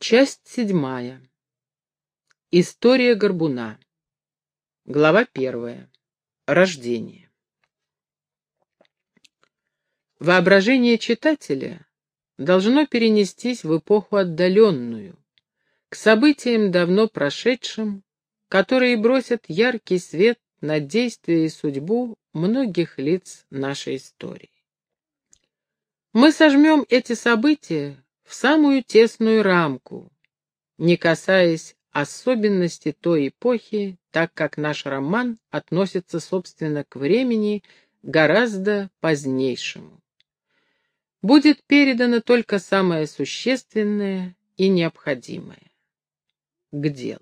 Часть 7. История горбуна. Глава 1. Рождение. Воображение читателя должно перенестись в эпоху отдаленную, к событиям давно прошедшим, которые бросят яркий свет на действия и судьбу многих лиц нашей истории. Мы сожмем эти события в самую тесную рамку, не касаясь особенностей той эпохи, так как наш роман относится, собственно, к времени гораздо позднейшему. Будет передано только самое существенное и необходимое. К делу.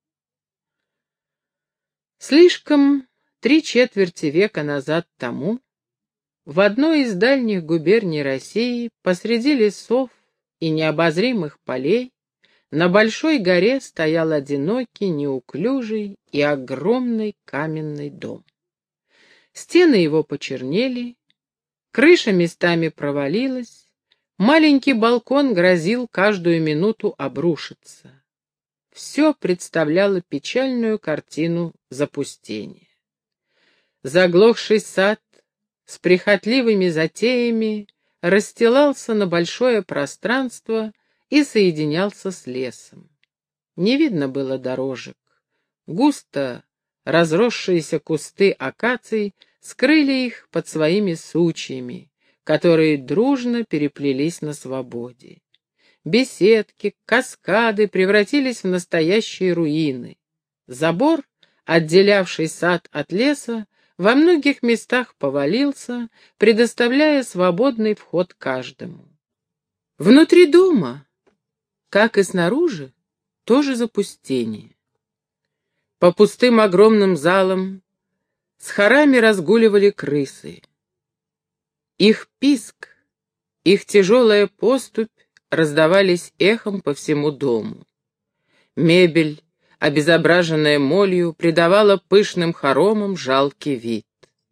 Слишком 3/4 века назад тому в одной из дальних губерний России, посреди лесов и необозримых полей, на большой горе стоял одинокий, неуклюжий и огромный каменный дом. Стены его почернели, крыша местами провалилась, маленький балкон грозил каждую минуту обрушиться. Все представляло печальную картину запустения. Заглохший сад с прихотливыми затеями расстилался на большое пространство и соединялся с лесом. Не видно было дорожек. Густо разросшиеся кусты акаций скрыли их под своими сучьями, которые дружно переплелись на свободе. Беседки, каскады превратились в настоящие руины. Забор, отделявший сад от леса, во многих местах повалился, предоставляя свободный вход каждому. Внутри дома, как и снаружи, тоже запустение. По пустым огромным залам с хорами разгуливали крысы. Их писк, их тяжелая поступь раздавались эхом по всему дому. Мебель, обезображенная молью, придавала пышным хоромам жалкий вид.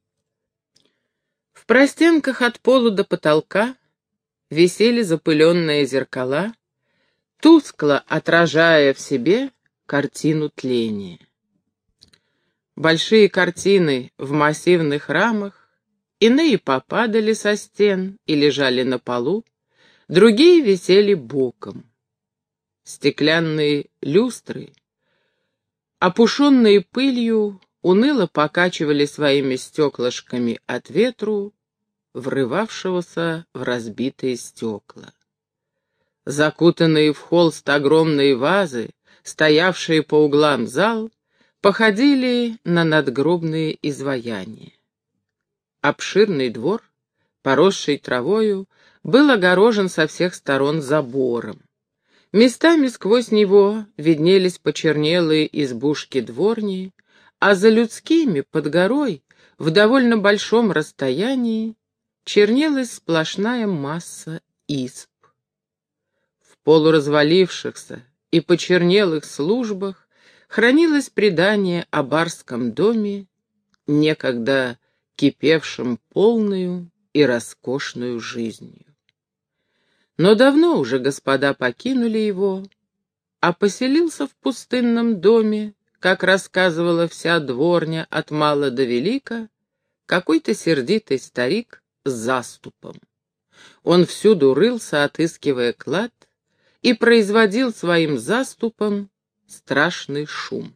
В простенках от пола до потолка висели запыленные зеркала, тускло отражая в себе картину тления. Большие картины в массивных рамах, иные попадали со стен и лежали на полу, другие висели боком. Стеклянные люстры, опушенные пылью, уныло покачивали своими стеклышками от ветру, врывавшегося в разбитые стекла. Закутанные в холст огромные вазы, стоявшие по углам зал, походили на надгробные изваяния. Обширный двор, поросший травою, был огорожен со всех сторон забором. Местами сквозь него виднелись почернелые избушки дворни, а за людскими, под горой, в довольно большом расстоянии, чернелась сплошная масса изб. В полуразвалившихся и почернелых службах хранилось предание о барском доме, некогда кипевшем полную и роскошную жизнью. Но давно уже господа покинули его, а поселился в пустынном доме, как рассказывала вся дворня от мала до велика, какой-то сердитый старик с заступом. Он всюду рылся, отыскивая клад, и производил своим заступом страшный шум.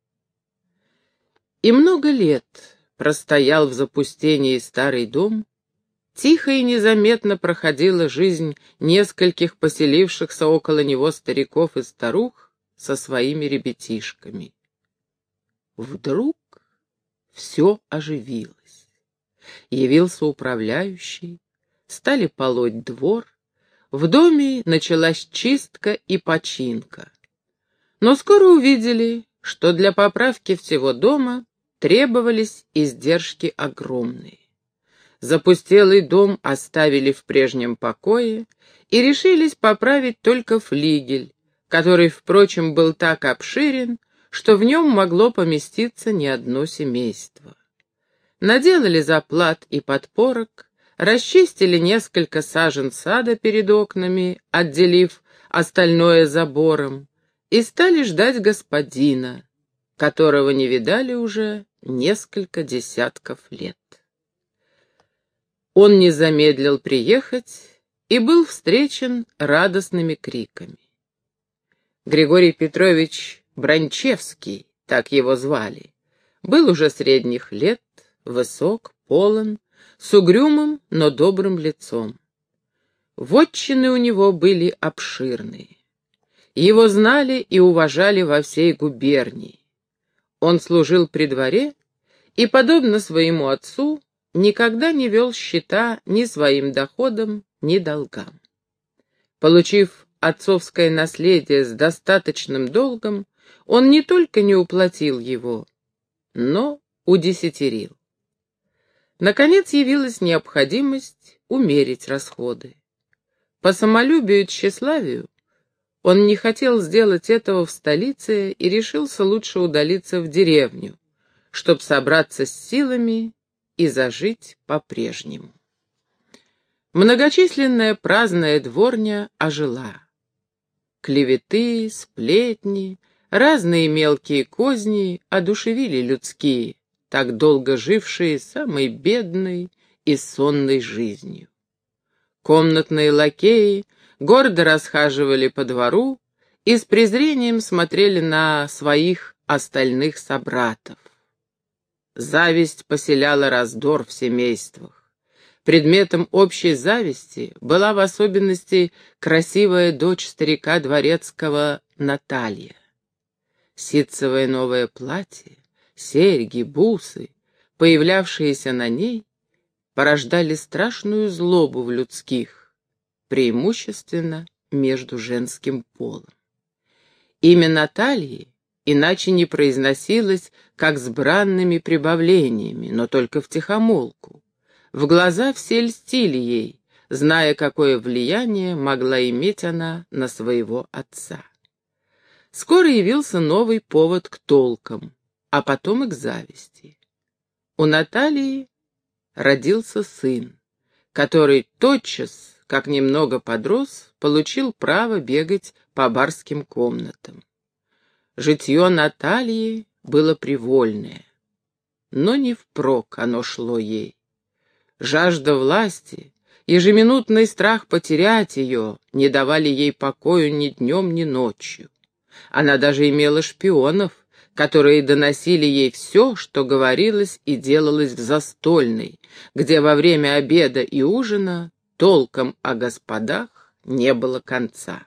И много лет простоял в запустении старый дом. Тихо и незаметно проходила жизнь нескольких поселившихся около него стариков и старух со своими ребятишками. Вдруг все оживилось. Явился управляющий, стали полоть двор, в доме началась чистка и починка. Но скоро увидели, что для поправки всего дома требовались издержки огромные. Запустелый дом оставили в прежнем покое и решились поправить только флигель, который, впрочем, был так обширен, что в нем могло поместиться не одно семейство. Наделали заплат и подпорок, расчистили несколько сажен сада перед окнами, отделив остальное забором, и стали ждать господина, которого не видали уже несколько десятков лет. Он не замедлил приехать и был встречен радостными криками. Григорий Петрович Бранчевский, так его звали, был уже средних лет, высок, полон, с угрюмым, но добрым лицом. Вотчины у него были обширные. Его знали и уважали во всей губернии. Он служил при дворе и, подобно своему отцу, никогда не вел счета ни своим доходам, ни долгам. Получив отцовское наследие с достаточным долгом, он не только не уплатил его, но удесятерил. Наконец явилась необходимость умерить расходы. По самолюбию и тщеславию он не хотел сделать этого в столице и решился лучше удалиться в деревню, чтобы собраться с силами и зажить по-прежнему. Многочисленная праздная дворня ожила. Клеветы, сплетни, разные мелкие козни одушевили людские, так долго жившие самой бедной и сонной жизнью. Комнатные лакеи гордо расхаживали по двору и с презрением смотрели на своих остальных собратов. Зависть поселяла раздор в семействах. Предметом общей зависти была в особенности красивая дочь старика дворецкого Наталья. Ситцевое новое платье, серьги, бусы, появлявшиеся на ней, порождали страшную злобу в людских, преимущественно между женским полом. Имя Натальи иначе не произносилось, как с бранными прибавлениями, но только втихомолку. В глаза все льстили ей, зная, какое влияние могла иметь она на своего отца. Скоро явился новый повод к толкам, а потом и к зависти. У Натальи родился сын, который тотчас, как немного подрос, получил право бегать по барским комнатам. Житье Натальи было привольное, но не впрок оно шло ей. Жажда власти, ежеминутный страх потерять ее не давали ей покою ни днем, ни ночью. Она даже имела шпионов, которые доносили ей все, что говорилось и делалось в застольной, где во время обеда и ужина толком о господах не было конца.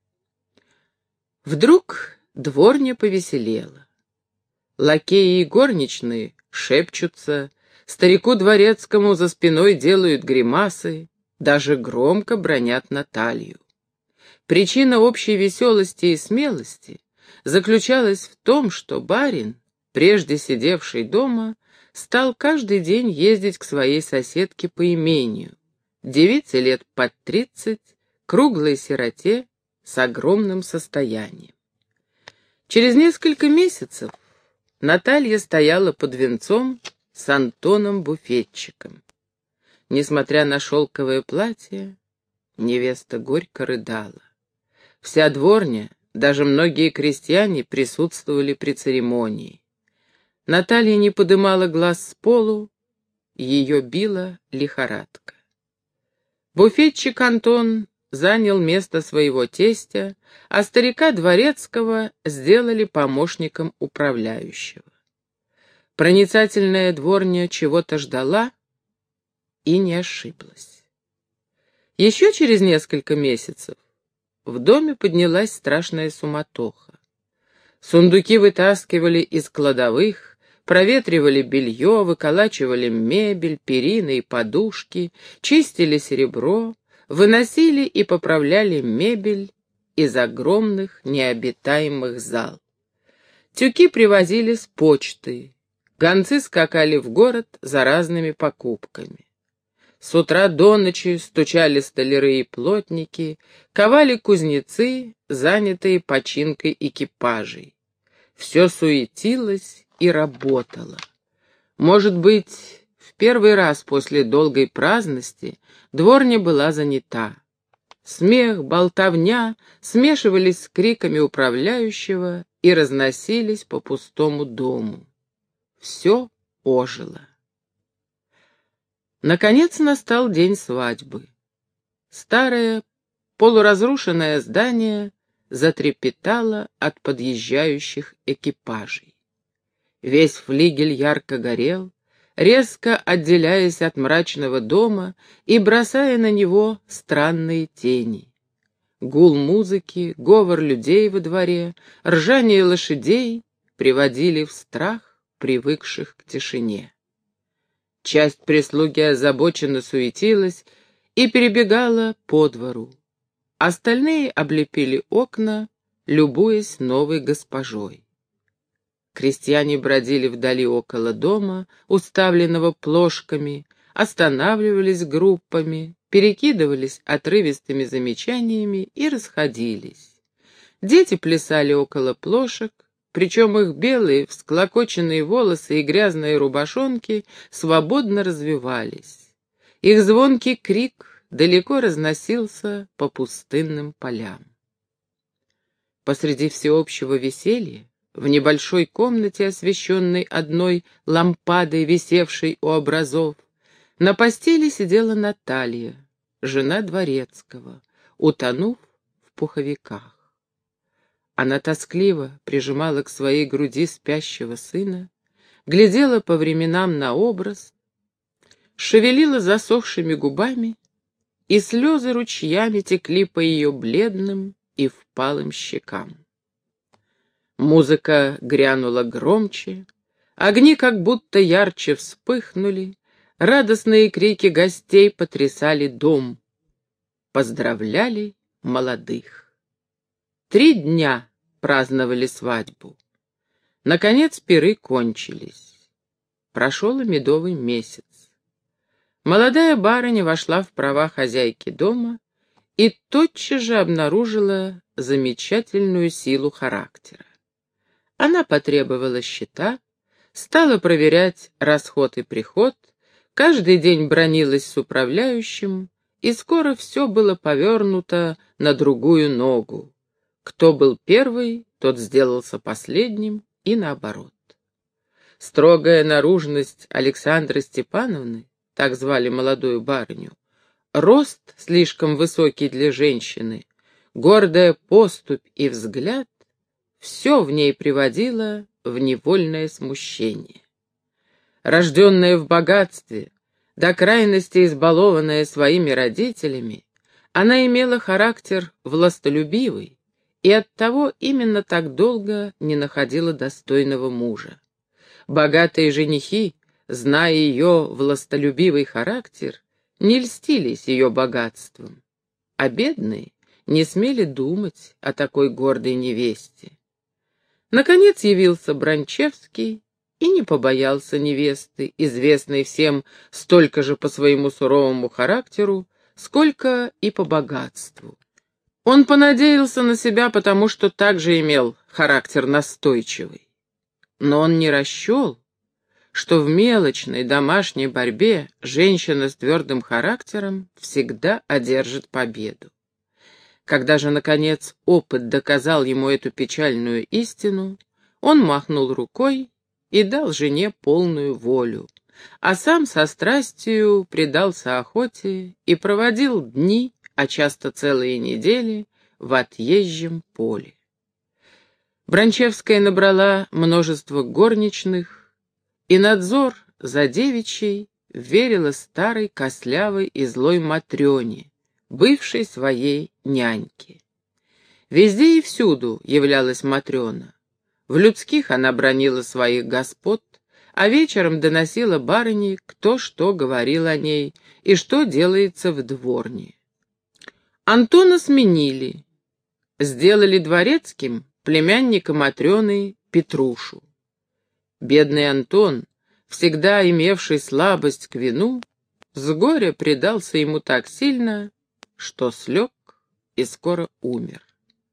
Вдруг дворня повеселела. Лакеи и горничные шепчутся, старику дворецкому за спиной делают гримасы, даже громко бранят Наталью. Причина общей веселости и смелости заключалась в том, что барин, прежде сидевший дома, стал каждый день ездить к своей соседке по имению, девице лет под 30, круглой сироте с огромным состоянием. Через несколько месяцев Наталья стояла под венцом с Антоном-буфетчиком. Несмотря на шелковое платье, невеста горько рыдала. Вся дворня, даже многие крестьяне присутствовали при церемонии. Наталья не подымала глаз с полу, ее била лихорадка. Буфетчик Антон занял место своего тестя, а старика дворецкого сделали помощником управляющего. Проницательная дворня чего-то ждала и не ошиблась. Еще через несколько месяцев в доме поднялась страшная суматоха. Сундуки вытаскивали из кладовых, проветривали белье, выколачивали мебель, перины и подушки, чистили серебро, выносили и поправляли мебель из огромных необитаемых зал. Тюки привозили с почты, гонцы скакали в город за разными покупками. С утра до ночи стучали столяры и плотники, ковали кузнецы, занятые починкой экипажей. Все суетилось и работало. Может быть, в первый раз после долгой праздности дворня была занята. Смех, болтовня смешивались с криками управляющего и разносились по пустому дому. Все ожило. Наконец настал день свадьбы. Старое, полуразрушенное здание затрепетало от подъезжающих экипажей. Весь флигель ярко горел, резко отделяясь от мрачного дома и бросая на него странные тени. Гул музыки, говор людей во дворе, ржание лошадей приводили в страх привыкших к тишине. Часть прислуги озабоченно суетилась и перебегала по двору. Остальные облепили окна, любуясь новой госпожой. Крестьяне бродили вдали около дома, уставленного плошками, останавливались группами, перекидывались отрывистыми замечаниями и расходились. Дети плясали около плошек, причем их белые, всклокоченные волосы и грязные рубашонки свободно развивались. Их звонкий крик далеко разносился по пустынным полям. Посреди всеобщего веселья, в небольшой комнате, освещенной одной лампадой, висевшей у образов, на постели сидела Наталья, жена дворецкого, утонув в пуховиках. Она тоскливо прижимала к своей груди спящего сына, глядела по временам на образ, шевелила засохшими губами, и слезы ручьями текли по ее бледным и впалым щекам. Музыка грянула громче, огни как будто ярче вспыхнули, радостные крики гостей потрясали дом, поздравляли молодых. 3 дня праздновали свадьбу. Наконец пиры кончились. Прошел и медовый месяц. Молодая барыня вошла в права хозяйки дома и тотчас же обнаружила замечательную силу характера. Она потребовала счета, стала проверять расход и приход, каждый день бранилась с управляющим, и скоро все было повернуто на другую ногу. Кто был первый, тот сделался последним, и наоборот. Строгая наружность Александры Степановны, так звали молодую барыню, рост слишком высокий для женщины, гордая поступь и взгляд — все в ней приводило в невольное смущение. Рожденная в богатстве, до крайности избалованная своими родителями, она имела характер властолюбивый и оттого именно так долго не находила достойного мужа. Богатые женихи, зная ее властолюбивый характер, не льстились ее богатством, а бедные не смели думать о такой гордой невесте. Наконец явился Бранчевский и не побоялся невесты, известной всем столько же по своему суровому характеру, сколько и по богатству. Он понадеялся на себя, потому что также имел характер настойчивый. Но он не расчел, что в мелочной домашней борьбе женщина с твердым характером всегда одержит победу. Когда же, наконец, опыт доказал ему эту печальную истину, он махнул рукой и дал жене полную волю, а сам со страстью предался охоте и проводил дни, а часто целые недели, в отъезжем поле. Бранчевская набрала множество горничных, и надзор за девичьей верила старой костлявой и злой Матрёне, бывшей своей няньке. Везде и всюду являлась Матрёна. В людских она бранила своих господ, а вечером доносила барыне, кто что говорил о ней и что делается в дворне. Антона сменили, сделали дворецким племянника Матрёны Петрушу. Бедный Антон, всегда имевший слабость к вину, с горя предался ему так сильно, что слег и скоро умер.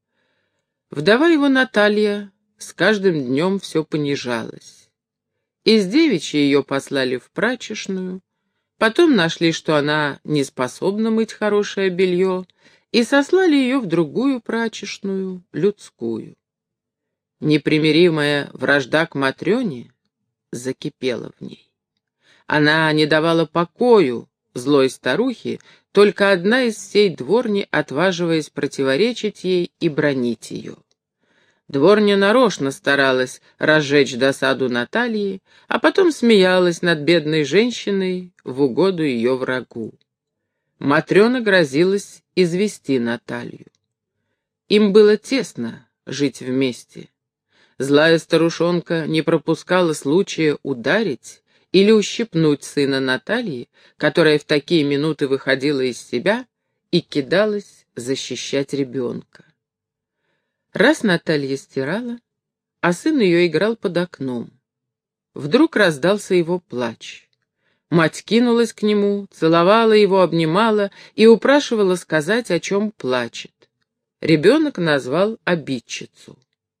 Вдова его Наталья с каждым днем все понижалась. Из девичьей ее послали в прачечную, потом нашли, что она не способна мыть хорошее белье, и сослали ее в другую прачечную, людскую. Непримиримая вражда к Матрёне закипела в ней. Она не давала покою злой старухе, только одна из всей дворни, отваживаясь противоречить ей и бранить ее. Дворня нарочно старалась разжечь досаду Натальи, а потом смеялась над бедной женщиной в угоду ее врагу. Матрена грозилась извести Наталью. Им было тесно жить вместе. Злая старушонка не пропускала случая ударить или ущипнуть сына Натальи, которая в такие минуты выходила из себя и кидалась защищать ребенка. Раз Наталья стирала, а сын ее играл под окном. Вдруг раздался его плач. Мать кинулась к нему, целовала его, обнимала и упрашивала сказать, о чем плачет. Ребенок назвал обидчицу.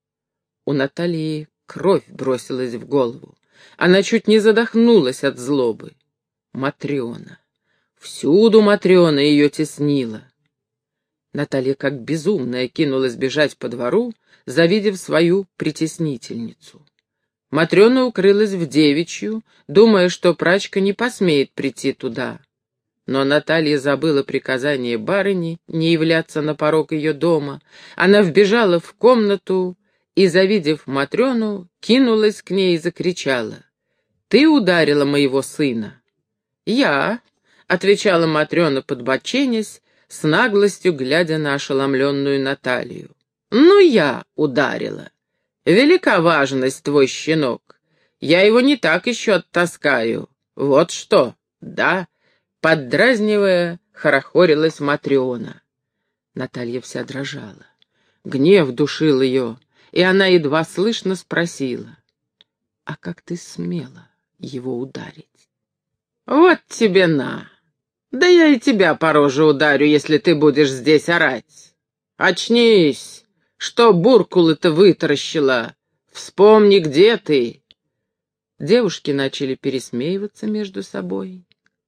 У Натальи кровь бросилась в голову. Она чуть не задохнулась от злобы. Матрена. Всюду Матрена ее теснила. Наталья как безумная кинулась бежать по двору, завидев свою притеснительницу. Матрена укрылась в девичью, думая, что прачка не посмеет прийти туда. Но Наталья забыла приказание барыни не являться на порог ее дома. Она вбежала в комнату и, завидев Матрёну, кинулась к ней и закричала: «Ты ударила моего сына?» «Я», — отвечала Матрёна, подбоченясь, с наглостью глядя на ошеломленную Наталью. «Ну, я ударила. Велика важность твой щенок. Я его не так еще оттаскаю. Вот что, да?» Поддразнивая, хорохорилась Матрёна. Наталья вся дрожала. Гнев душил ее, и она едва слышно спросила: «А как ты смела его ударить?» «Вот тебе на! Да я и тебя по роже ударю, если ты будешь здесь орать. Очнись! Что буркулы-то вытаращила? Вспомни, где ты!» Девушки начали пересмеиваться между собой,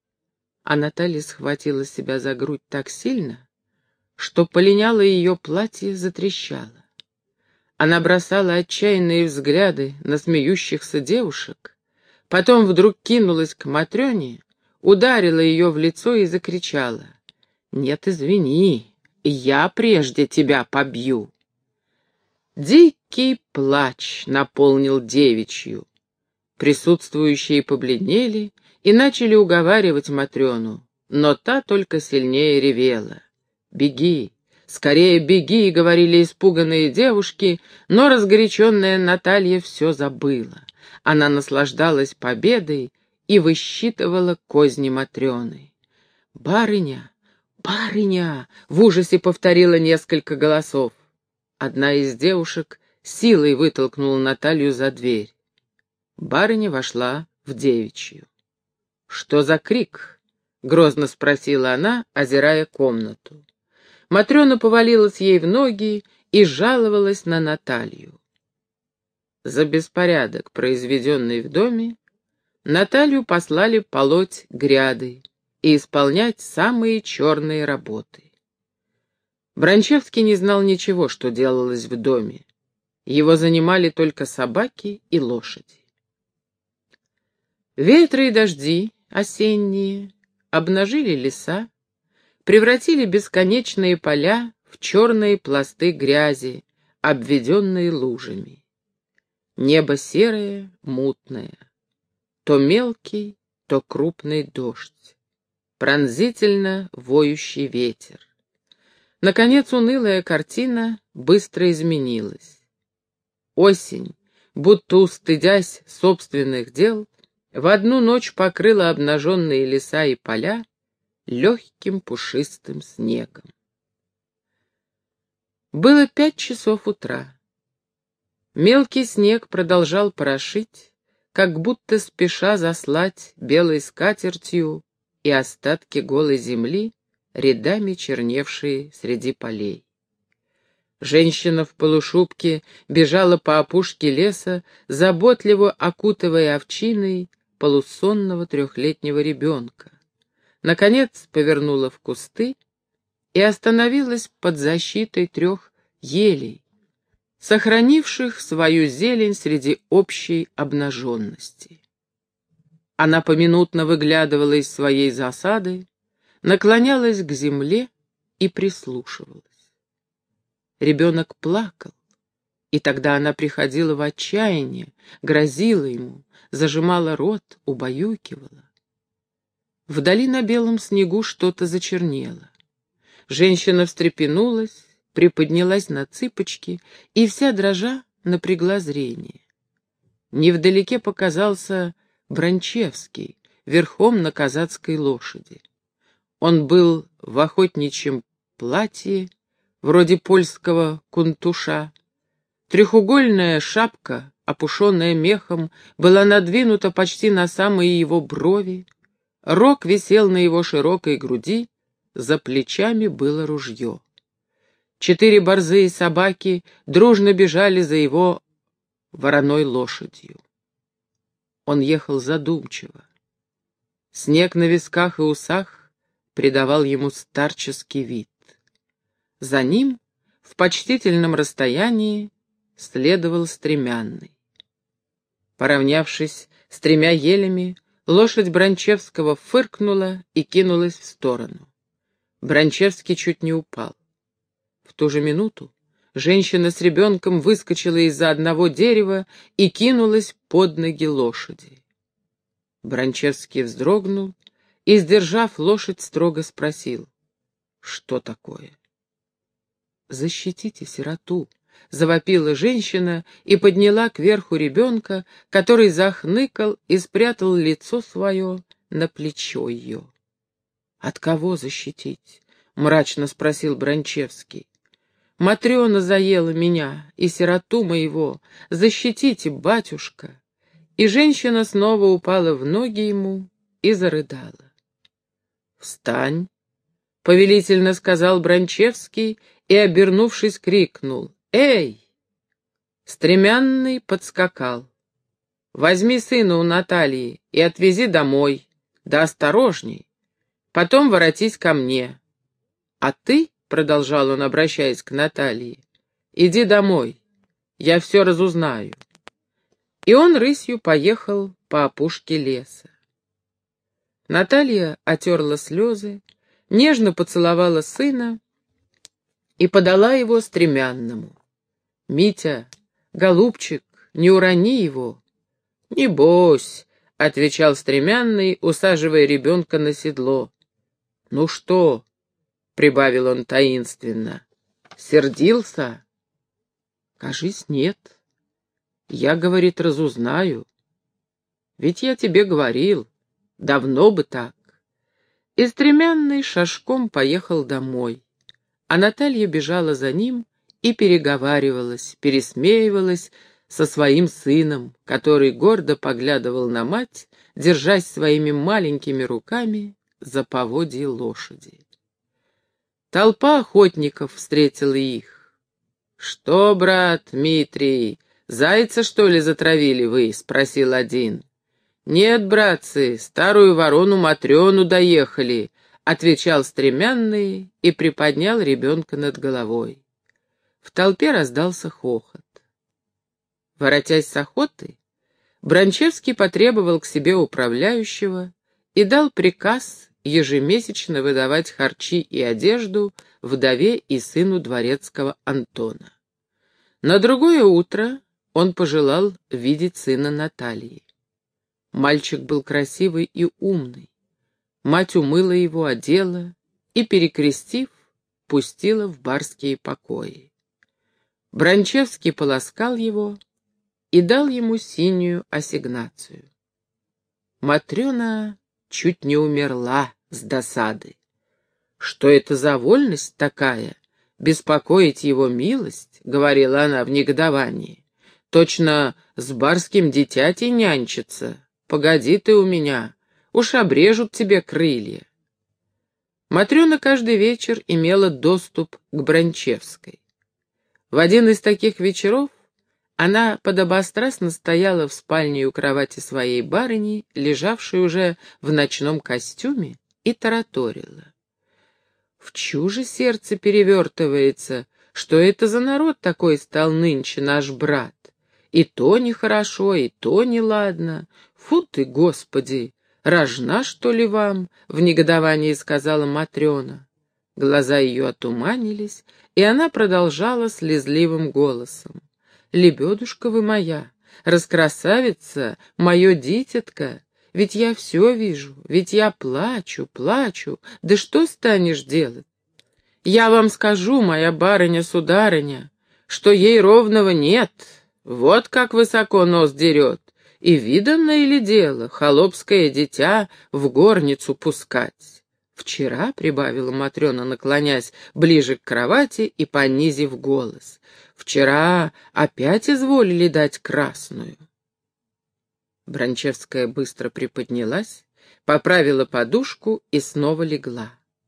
а Наталья схватила себя за грудь так сильно, что полиняло ее платье затрещало. Она бросала отчаянные взгляды на смеющихся девушек, потом вдруг кинулась к Матрёне, ударила ее в лицо и закричала: «Нет, извини, я прежде тебя побью». Дикий плач наполнил девичью. Присутствующие побледнели и начали уговаривать Матрёну, но та только сильнее ревела. «Беги, скорее беги!» — говорили испуганные девушки, но разгоряченная Наталья все забыла. Она наслаждалась победой и высчитывала козни Матрёны. «Барыня! Барыня!» — в ужасе повторило несколько голосов. Одна из девушек силой вытолкнула Наталью за дверь. Барыня вошла в девичью. «Что за крик?» — грозно спросила она, озирая комнату. Матрёна повалилась ей в ноги и жаловалась на Наталью. За беспорядок, произведенный в доме, Наталью послали полоть гряды и исполнять самые черные работы. Бранчевский не знал ничего, что делалось в доме. Его занимали только собаки и лошади. Ветры и дожди осенние обнажили леса, превратили бесконечные поля в черные пласты грязи, обведенные лужами. Небо серое, мутное, то мелкий, то крупный дождь, пронзительно воющий ветер. Наконец унылая картина быстро изменилась. Осень, будто устыдясь собственных дел, в одну ночь покрыла обнаженные леса и поля легким пушистым снегом. Было 5 часов утра. Мелкий снег продолжал порошить, как будто спеша заслать белой скатертью и остатки голой земли, рядами черневшие среди полей. Женщина в полушубке бежала по опушке леса, заботливо окутывая овчиной полусонного 3-летнего ребенка. Наконец повернула в кусты и остановилась под защитой 3 елей, сохранивших свою зелень среди общей обнаженности. Она поминутно выглядывала из своей засады, наклонялась к земле и прислушивалась. Ребенок плакал, и тогда она приходила в отчаяние, грозила ему, зажимала рот, убаюкивала. Вдали на белом снегу что-то зачернело. Женщина встрепенулась, приподнялась на цыпочки и вся дрожа напрягла зрение. Невдалеке показался Бранчевский, верхом на казацкой лошади. Он был в охотничьем платье, вроде польского кунтуша. Трехугольная шапка, опушенная мехом, была надвинута почти на самые его брови. Рог висел на его широкой груди, за плечами было ружье. 4 борзые собаки дружно бежали за его вороной лошадью. Он ехал задумчиво. Снег на висках и усах придавал ему старческий вид. За ним, в почтительном расстоянии, следовал стремянный. Поравнявшись с 3 елями, лошадь Бранчевского фыркнула и кинулась в сторону. Бранчевский чуть не упал. В ту же минуту женщина с ребенком выскочила из-за одного дерева и кинулась под ноги лошади. Бранчевский вздрогнул и, сдержав лошадь, строго спросил: «Что такое?» «Защитите сироту», — завопила женщина и подняла кверху ребенка, который захныкал и спрятал лицо свое на плечо ее. «От кого защитить?» — мрачно спросил Бранчевский. «Матрена заела меня и сироту моего. Защитите, батюшка!» И женщина снова упала в ноги ему и зарыдала. «Встань!» — повелительно сказал Бранчевский и, обернувшись, крикнул: «Эй!» Стремянный подскакал. «Возьми сына у Натальи и отвези домой. Да осторожней. Потом воротись ко мне. А ты, — продолжал он, обращаясь к Наталье, — иди домой. Я все разузнаю». И он рысью поехал по опушке леса. Наталья отерла слезы, нежно поцеловала сына и подала его стремянному. «Митя, голубчик, не урони его». «Небось», — отвечал стремянный, усаживая ребенка на седло. «Ну что?» — прибавил он таинственно. «Сердился?» «Кажись, нет. Я, говорит, разузнаю. Ведь я тебе говорил, давно бы так». И стремянный шашком поехал домой, а Наталья бежала за ним и переговаривалась, пересмеивалась со своим сыном, который гордо поглядывал на мать, держась своими маленькими руками за поводья лошади. Толпа охотников встретила их. «Что, брат Дмитрий, зайца, что ли, затравили вы?» — спросил один. «Нет, братцы, старую ворону Матрёну доехали», — отвечал стремянный и приподнял ребенка над головой. В толпе раздался хохот. Воротясь с охоты, Бранчевский потребовал к себе управляющего и дал приказ ежемесячно выдавать харчи и одежду вдове и сыну дворецкого Антона. На другое утро он пожелал видеть сына Натальи. Мальчик был красивый и умный. Мать умыла его, одела и, перекрестив, пустила в барские покои. Бранчевский поласкал его и дал ему синюю ассигнацию. Матрена чуть не умерла с досады. «Что это за вольность такая? Беспокоить его милость?» — говорила она в негодовании. «Точно с барским дитятей нянчится. Погоди ты у меня, уж обрежут тебе крылья». Матрена каждый вечер имела доступ к Бранчевской. В один из таких вечеров она подобострастно стояла в спальне у кровати своей барыни, лежавшей уже в ночном костюме, и тараторила. В чуже сердце перевертывается, что это за народ такой стал нынче наш брат. И то нехорошо, и то неладно. Фу ты, Господи! Рожна, что ли, вам? — в негодовании сказала Матрена. Глаза ее отуманились, и она продолжала слезливым голосом. «Лебедушка вы моя, раскрасавица, мое дитятко, ведь я все вижу, ведь я плачу, плачу, да что станешь делать? Я вам скажу, моя барыня-сударыня, что ей ровного нет, вот как высоко нос дерет, и виданное ли дело холопское дитя в горницу пускать? Вчера, — прибавила Матрена, наклонясь ближе к кровати и понизив голос, — вчера опять изволили дать красную. Бранчевская быстро приподнялась, поправила подушку и снова легла.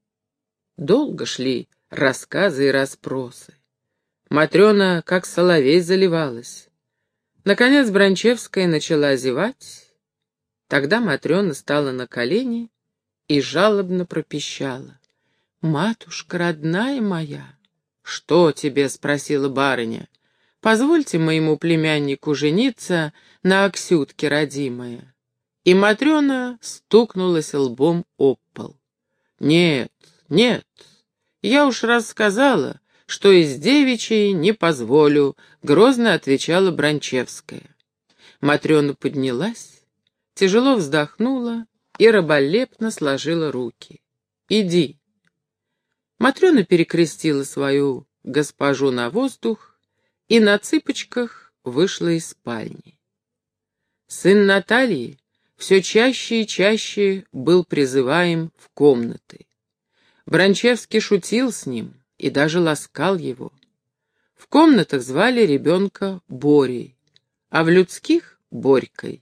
Долго шли рассказы и расспросы. Матрена, как соловей, заливалась. Наконец Бранчевская начала зевать. Тогда Матрена стала на колени и жалобно пропищала: «Матушка родная моя!» «Что тебе?» — спросила барыня. «Позвольте моему племяннику жениться на Аксютке родимая». И Матрена стукнулась лбом об пол. «Нет, нет, я уж раз сказала, что из девичьей не позволю», — грозно отвечала Бранчевская. Матрена поднялась, тяжело вздохнула и раболепно сложила руки. «Иди». Матрена перекрестила свою госпожу на воздух и на цыпочках вышла из спальни. Сын Натальи все чаще и чаще был призываем в комнаты. Бранчевский шутил с ним и даже ласкал его. В комнатах звали ребенка Борей, а в людских — Борькой.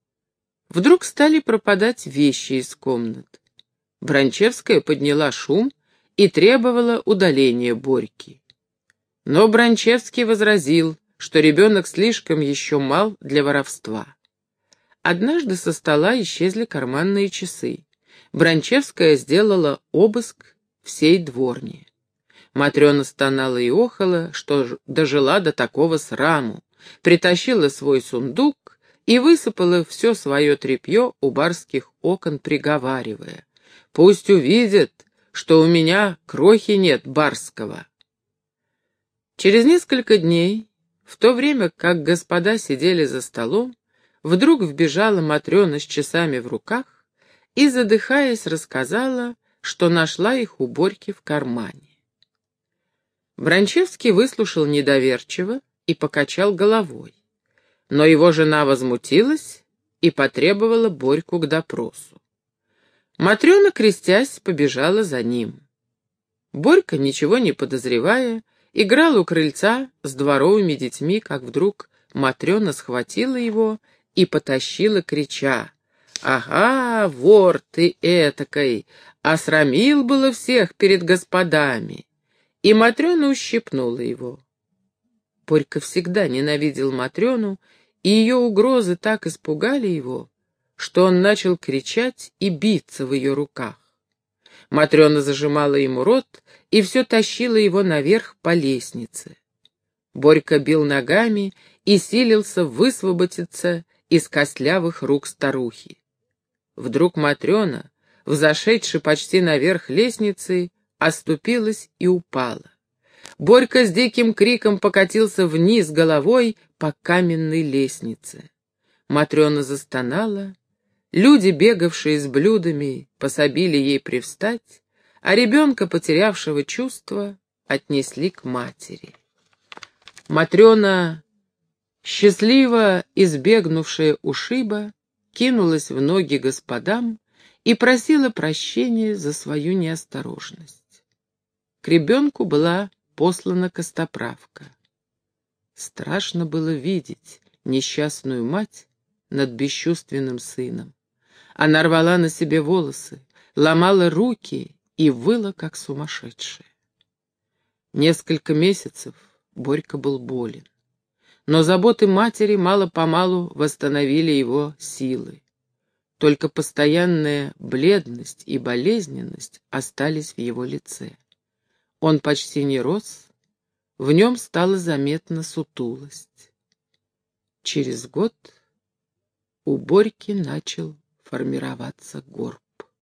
Вдруг стали пропадать вещи из комнат. Бранчевская подняла шум и требовала удаления Борьки. Но Бранчевский возразил, что ребенок слишком еще мал для воровства. Однажды со стола исчезли карманные часы. Бранчевская сделала обыск всей дворни. Матрена стонала и охала, что дожила до такого сраму, притащила свой сундук и высыпала все свое тряпье у барских окон, приговаривая: «Пусть увидят, что у меня крохи нет барского». Через несколько дней, в то время как господа сидели за столом, вдруг вбежала Матрена с часами в руках и, задыхаясь, рассказала, что нашла их у Борьки в кармане. Бранчевский выслушал недоверчиво и покачал головой, но его жена возмутилась и потребовала Борьку к допросу. Матрена, крестясь, побежала за ним. Борька, ничего не подозревая, играл у крыльца с дворовыми детьми, как вдруг Матрена схватила его и потащила, крича: «Ага, вор ты этакой! Осрамил было всех перед господами!» И Матрена ущипнула его. Борька всегда ненавидел Матрену, и ее угрозы так испугали его, что он начал кричать и биться в ее руках. Матрена зажимала ему рот и все тащила его наверх по лестнице. Борька бил ногами и силился высвободиться из костлявых рук старухи. Вдруг Матрена, взошедши почти наверх лестницы, оступилась и упала. Борька с диким криком покатился вниз головой по каменной лестнице. Матрена застонала, люди, бегавшие с блюдами, пособили ей привстать, а ребенка, потерявшего чувства, отнесли к матери. Матрена, счастливо избегнувшая ушиба, кинулась в ноги господам и просила прощения за свою неосторожность. К ребенку была послана костоправка. Страшно было видеть несчастную мать над бесчувственным сыном. Она рвала на себе волосы, ломала руки и выла, как сумасшедшая. Несколько месяцев Борька был болен, но заботы матери мало-помалу восстановили его силы. только постоянная бледность и болезненность остались в его лице. Он почти не рос, в нем стала заметна сутулость. Через год у Борьки начал формироваться горб.